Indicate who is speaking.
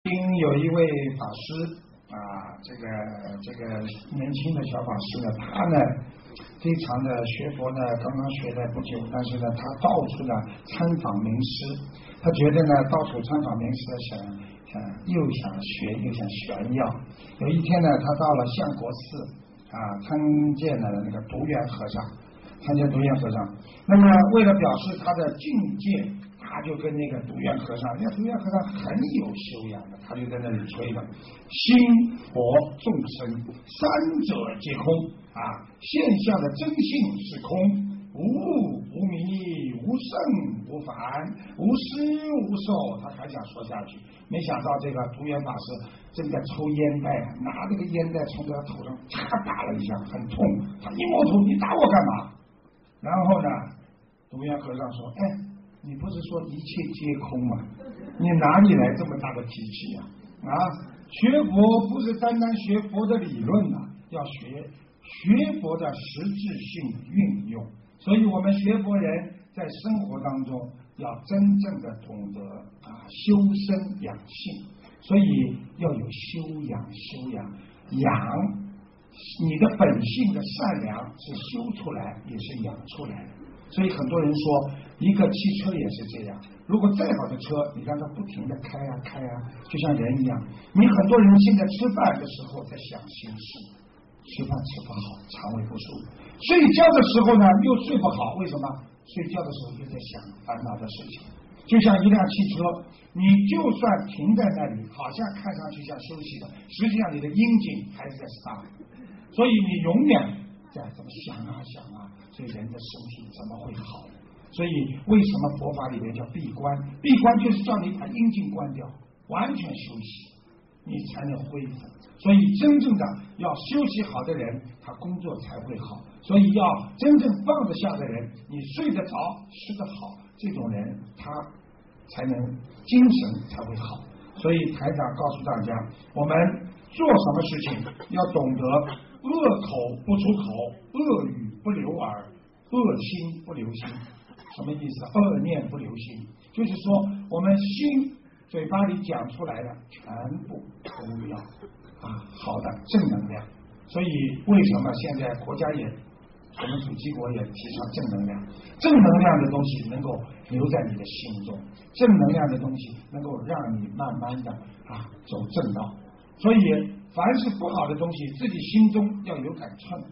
Speaker 1: 有一位法师啊，这个年轻的小法师呢，他呢非常的学佛呢，刚刚学了不久，但是呢，他到处呢参访名师，他觉得呢到处参访名师又想学又想炫耀。有一天呢，他到了相国寺啊，参见了那个独圆和尚，那么为了表示他的境界，他就跟那个独圆和尚，那独圆和尚很有修养的，他就在那里吹了：心佛众生三者皆空啊，现象的真性是空，无物无迷无生无反无施无受。他还想说下去，没想到这个独圆法师正在抽烟袋，拿这个烟袋从他头上嚓打了一下，很痛。他一摸头，你打我干嘛？然后呢，独圆和尚说：哎，你不是说一切皆空吗？你哪里来这么大的脾气呀？啊，学佛不是单单学佛的理论啊，要学佛的实质性运用。所以我们学佛人在生活当中要真正的懂得修身养性，所以要有修养。养你的本性的善良是修出来也是养出来的。所以很多人说一个汽车也是这样，如果再好的车你让它不停的开啊，就像人一样，你很多人现在吃饭的时候在想心事，吃饭吃不好，肠胃不舒服，睡觉的时候呢又睡不好，为什么？睡觉的时候又在想烦恼的事情。就像一辆汽车，你就算停在那里，好像看上去像休息的，实际上你的阴茎还是在 start， 所以你永远在这么想啊，所以人的身体怎么会好？所以为什么佛法里面叫闭关？闭关就是叫你把阴茎关掉，完全休息，你才能恢复。所以真正的要休息好的人，他工作才会好。所以要真正放得下的人，你睡得着吃得好，这种人他才能精神才会好。所以台长告诉大家，我们做什么事情要懂得恶口不出口，恶语不流耳，恶心不留心。什么意思？恶念不留心，就是说我们心嘴巴里讲出来的全部都要好的正能量。所以为什么现在国家也我们主机国也提倡正能量？正能量的东西能够留在你的心中，正能量的东西能够让你慢慢的走正道。所以凡是不好的东西，自己心中要有杆秤。